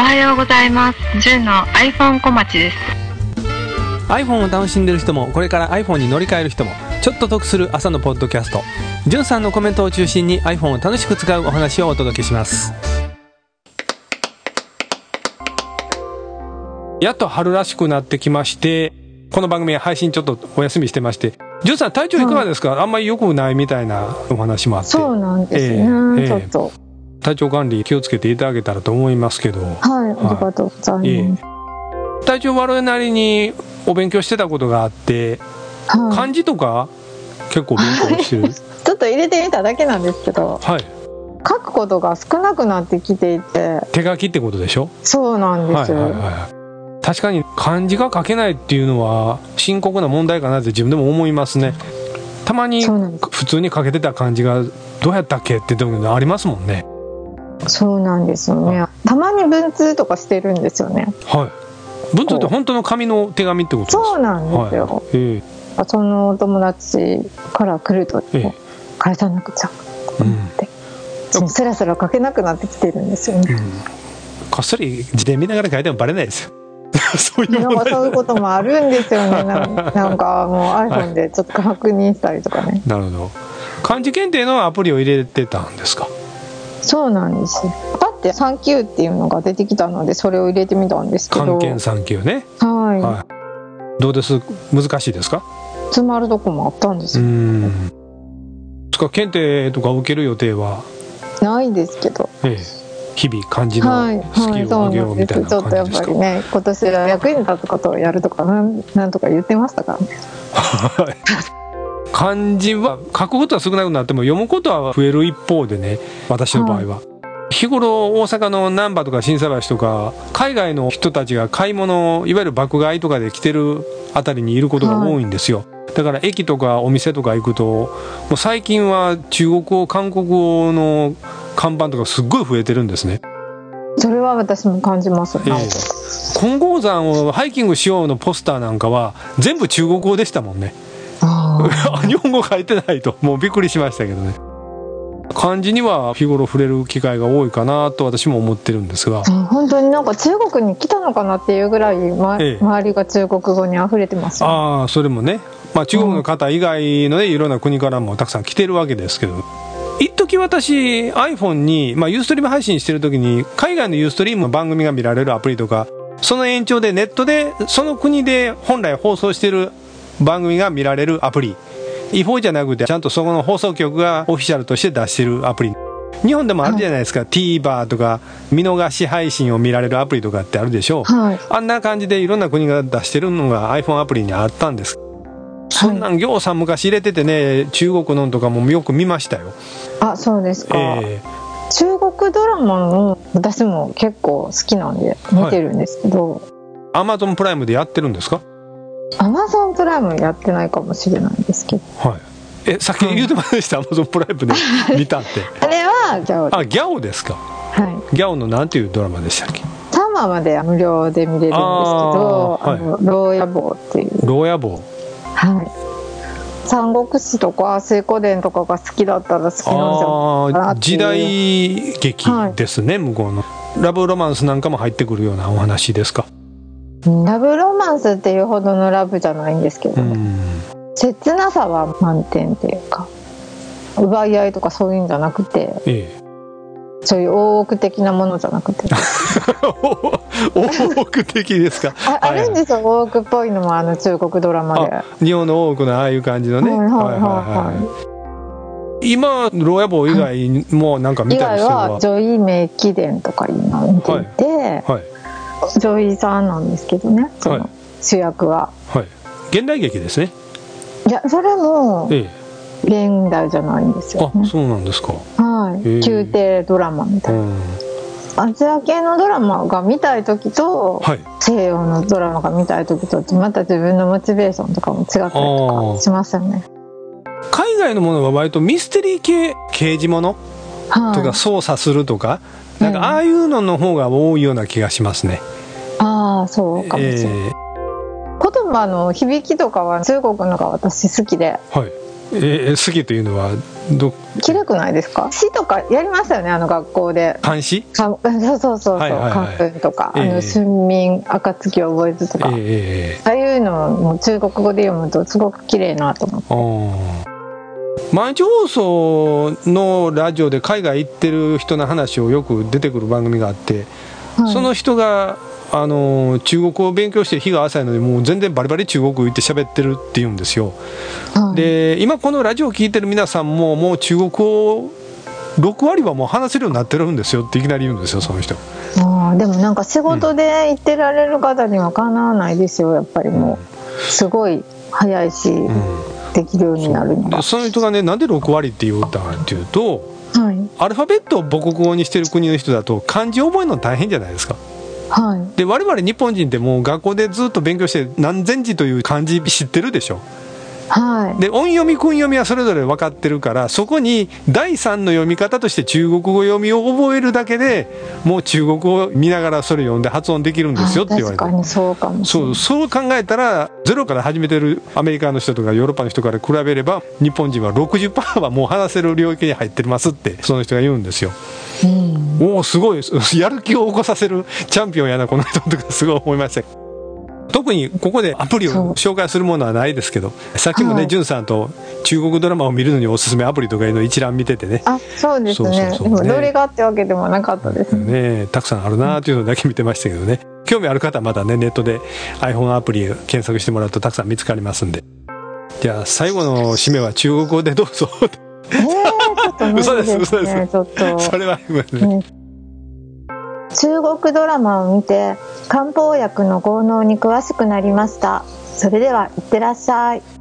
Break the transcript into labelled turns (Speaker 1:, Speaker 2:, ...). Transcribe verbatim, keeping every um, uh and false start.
Speaker 1: おはようございます。じゅんの iPhone 小町です。
Speaker 2: iPhone を楽しんでる人もこれから iPhone に乗り換える人もちょっと得する朝のポッドキャスト、じゅんさんのコメントを中心に iPhone を楽しく使うお話をお届けします。やっと春らしくなってきまして、この番組は配信ちょっとお休みしてまして、じゅんさん体調いかがですか？はい、あんまり良くないみたいなお話もあって。
Speaker 3: そうなんですね、えーえー、ちょっと
Speaker 2: 体調管理気をつけていただけたらと思いますけど。はい、
Speaker 3: ありがとうございます、えー、
Speaker 2: 体調悪いなりにお勉強してたことがあって、はい、漢字とか結構勉強してる
Speaker 3: ちょっと入れてみただけなんですけど、はい、書くことが少なくなってきていて。
Speaker 2: 手書きってことでしょ？そう
Speaker 3: なんですよ、
Speaker 2: はいはいはい、確かに漢字が書けないっていうのは深刻な問題かなって自分でも思いますね。たまに普通に書けてた漢字がどうやったっけっていうのありますもんね。
Speaker 3: そうなんですよね。たまに文通とかしてるんですよね。
Speaker 2: はい、文通って本当の紙の手紙ってことですか？
Speaker 3: そうなんですよ、はい、えー、そのお友達から来ると、えー、返さなくちゃと思って、うん、スラスラ書けなくなってきてるんですよね、うん、
Speaker 2: こっそり字で見ながら書いてもバレないですよそういう
Speaker 3: なんかそういうこともあるんですよねなんかもう iPhone でちょっと確認したりとかね、はい、
Speaker 2: なるほど。漢字検定のアプリを入れてたんですか？
Speaker 3: そうなんです。パッてさん級っていうのが出てきたのでそれを入れてみたんですけど。
Speaker 2: 漢検さん級ね、
Speaker 3: はい、
Speaker 2: はい、どうです？難しいですか？
Speaker 3: 詰まるとこもあったんですよ。うーん、
Speaker 2: 検定とか受ける予定は
Speaker 3: ないですけど、ええ、
Speaker 2: 日々漢字のスキルを上げようみたいな感じですか？はいはい、そうなんです。ちょっとやっぱりね、今年は役に立つことをやるとかなん、なんとか言ってましたからね漢字は書くことは少なくなっても読むことは増える一方でね、私の場合は、はい、日頃大阪の難波とか心斎橋とか海外の人たちが買い物、いわゆる爆買いとかで来てるあたりにいることが多いんですよ、はい、だから駅とかお店とか行くともう最近は中国語韓国語の看板とかすっごい増えてるんですね。
Speaker 3: それは私も感じます、え
Speaker 2: ー、金剛山をハイキングしようのポスターなんかは全部中国語でしたもんね。日本語書いてないともうびっくりしましたけどね。漢字には日頃触れる機会が多いかなと私も思ってるんですが、
Speaker 3: 本当になんか中国に来たのかなっていうぐらい、まええ、周りが中国語にあふれてますよね。
Speaker 2: ああ、それもね、まあ、中国の方以外の、ね、いろんな国からもたくさん来てるわけですけど、一時私 iPhone に、まあ、ユーストリーム配信してる時に海外のユーストリームの番組が見られるアプリとか、その延長でネットでその国で本来放送してる番組が見られるアプリ、違法じゃなくてちゃんとそこの放送局がオフィシャルとして出してるアプリ、日本でもあるじゃないですか、はい、TVer とか見逃し配信を見られるアプリとかってあるでしょう、はい、あんな感じでいろんな国が出してるのが iPhone アプリにあったんです。そんなんぎょうさん昔入れててね、中国のとかもよく見ましたよ。
Speaker 3: あ、そうですか、えー、中国ドラマも私も結構好きなんで見てるんですけど、
Speaker 2: はい、Amazon プライムでやってるんですか？
Speaker 3: アマゾンプライムやってないかもしれないんですけど、
Speaker 2: はい、え、さっき言うてませんでした、アマゾンプライムで見たって
Speaker 3: あれはギャオ。
Speaker 2: あ、ギャオですか。はい、ギャオのなんていうドラマでしたっけ？
Speaker 3: さんわまで無料で見れるんですけど、あ、はい、あの牢屋坊っていう
Speaker 2: 牢屋坊、
Speaker 3: はい、三国志とか水滸伝とかが好きだったら好きなんじゃないかなっていう。
Speaker 2: 時代劇ですね、はい、向こうのラブロマンスなんかも入ってくるようなお話ですか？
Speaker 3: ラブロマンスっていうほどのラブじゃないんですけど、うん、切なさは満点っていうか、奪い合いとかそういうんじゃなくて、ええ、そういう大奥的なものじゃなくて
Speaker 2: 大奥的ですか？
Speaker 3: あ, あるんですよ、大奥っぽいのも、あの中国ドラマで。
Speaker 2: 日本の大奥のああいう感じのね、今牢屋坊以外もなんか見たりしてるわ。
Speaker 3: 以外は女医名貴伝とか今見ていて、はいはい、女医さんなんですけどね、その主役は、
Speaker 2: はいはい、現代劇ですね。
Speaker 3: いや、それも現代じゃないんですよ、ね、
Speaker 2: あ、そうなんですか。
Speaker 3: はい、宮廷ドラマみたいな、アジア系のドラマが見たい時と、はい、西洋のドラマが見たい時とまた自分のモチベーションとかも違ったりとかしますよね。
Speaker 2: 海外のものは割とミステリー系、刑事ものとか捜査するとか、はい、なんかああいうのの方が多いような気がしますね。
Speaker 3: ああ、そうかもしれない、えー、言葉の響きとかは中国のが私好きで、はい、
Speaker 2: えー、好きというのはど
Speaker 3: きれくないですか？詩とかやりましたよね、あの学校で。
Speaker 2: 漢詩？
Speaker 3: そうそうそうそう、
Speaker 2: はいはいはい、
Speaker 3: 漢文とか、
Speaker 2: えー、
Speaker 3: あの春眠暁を覚えずとか、えー、ああいうのも中国語で読むとすごく綺麗なと思って。
Speaker 2: 毎日放送のラジオで海外行ってる人の話をよく出てくる番組があって、はい、その人があの中国語を勉強して日が浅いのでもう全然バリバリ中国語言って喋ってるって言うんですよ、はい、で今このラジオを聞いてる皆さんももう中国語をろく割はもう話せるようになってるんですよっていきなり言うんですよ、その人。
Speaker 3: あでもなんか仕事で行ってられる方にはかなわないですよ、やっぱりもうすごい早いし、うんできるようになるのが。
Speaker 2: そ, その人がね、なんでろく割って言うたかっていうと、はい、アルファベットを母国語にしてる国の人だと漢字覚えるの大変じゃないですか、はい、で我々日本人ってもう学校でずっと勉強して何千字という漢字知ってるでしょ、はい、で音読み訓読みはそれぞれ分かってるから、そこに第三の読み方として中国語読みを覚えるだけでもう中国語を見ながらそれ読んで発音できるんですよって言われて、
Speaker 3: 確かにそうかもしれない。
Speaker 2: そう、そう考えたらゼロから始めてるアメリカの人とかヨーロッパの人から比べれば日本人は ろくじゅっパーセント はもう話せる領域に入ってますってその人が言うんですよ、うん、おおすごいやる気を起こさせるチャンピオンやなこの人とかすごい思いました。特にここでアプリを紹介するものはないですけど、さっきもね、じゅんさんと中国ドラマを見るのにおすすめアプリとかいうの一覧見ててね、
Speaker 3: あ、そうですね、そうそうそうね、でもどれがってわけでもなかったですね、
Speaker 2: ね、たくさんあるなというのだけ見てましたけどね、興味ある方はまだねネットで iPhone アプリ検索してもらうとたくさん見つかりますんで。じゃあ最後の締めは中国語でどうぞ。
Speaker 3: えー、ちょっと無理ですね。嘘です嘘です。ちょっと
Speaker 2: それは言いますね。
Speaker 3: 中国ドラマを見て漢方薬の効能に詳しくなりました。それではいってらっしゃい。